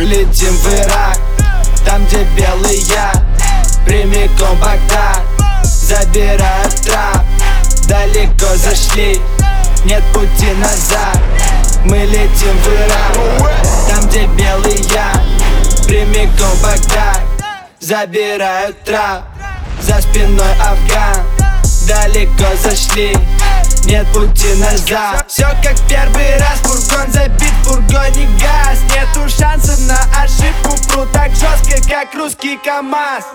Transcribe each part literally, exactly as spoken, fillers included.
летим в Ирак, там где белый я, прямиком в Багдад. Забирают трап, далеко зашли, нет пути назад. Мы летим в Ирак, там где белый я, прямиком в Багдад. Забирают трап, за спиной Афган. Далеко зашли, нет пути назад. Все как первый раз, фургон забит, в фургоне газ. Нету шансов на ошибку, пру так жестко, как русский КамАЗ.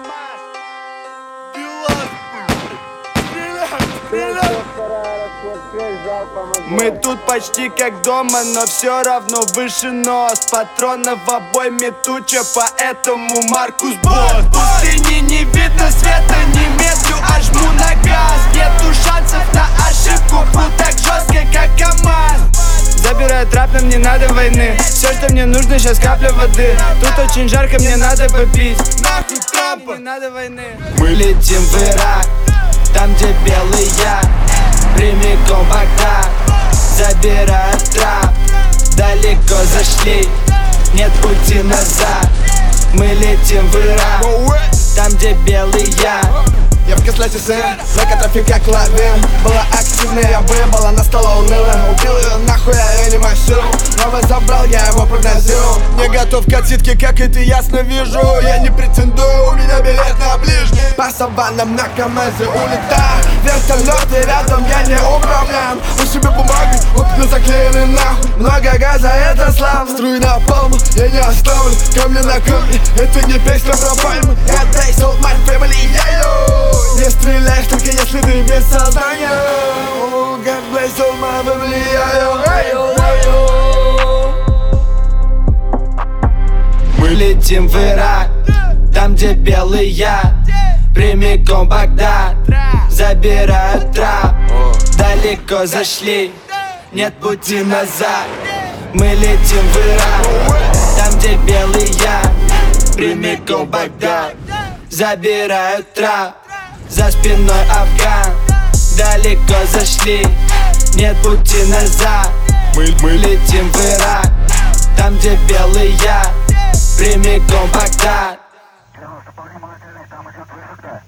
Мы тут почти как дома, но все равно выше нос. Патронов в обойме туча, поэтому Маркус Босс. В пустыне не видно света, не медлю, а жму на газ. Нету шансов на ошибку, пру так жестко, как КамАЗ. Забираю трап, нам не надо войны. Все, что мне нужно, сейчас капля воды. Тут очень жарко, мне надо попить. Нахуй Трампа, не надо войны. Мы летим в Ирак, там где белый я, прямиком в Багдад. Забирают трап, далеко зашли, нет пути назад. Мы летим в Ирак, там где белый я. Я в кислоте сын, наркотрафик как лавин. Была активная, я выбыла, она стала унылым. Убил ее нахуй, я реанимацию. Новый забрал, я его прогнозирую. Не готов к отсидке, как и ты ясно вижу. Я не претендую, у меня билет на ближний. По саваннам на КамАЗе улетаю. Вертолеты рядом, я не управляем. У себя бумаги, окна заклеены нахуй. Много газа, это слава. Струи на палму, я не оставлю. Камни на камни, это не песня про пальмы. Это sold my family, yeah. Не стреляешь, только если ты без сознания. Oh, God bless all my family, yeah. Мы летим в Ирак, там где белый я, прямиком в Багдад. Забирают трап, далеко зашли, нет пути назад. Мы летим в Ирак, там где белый я, прямиком в Багдад. Забирают трап, за спиной Афган. Далеко зашли, нет пути назад. Мы, мы летим в Ирак, там где белый я, прямиком в Багдад.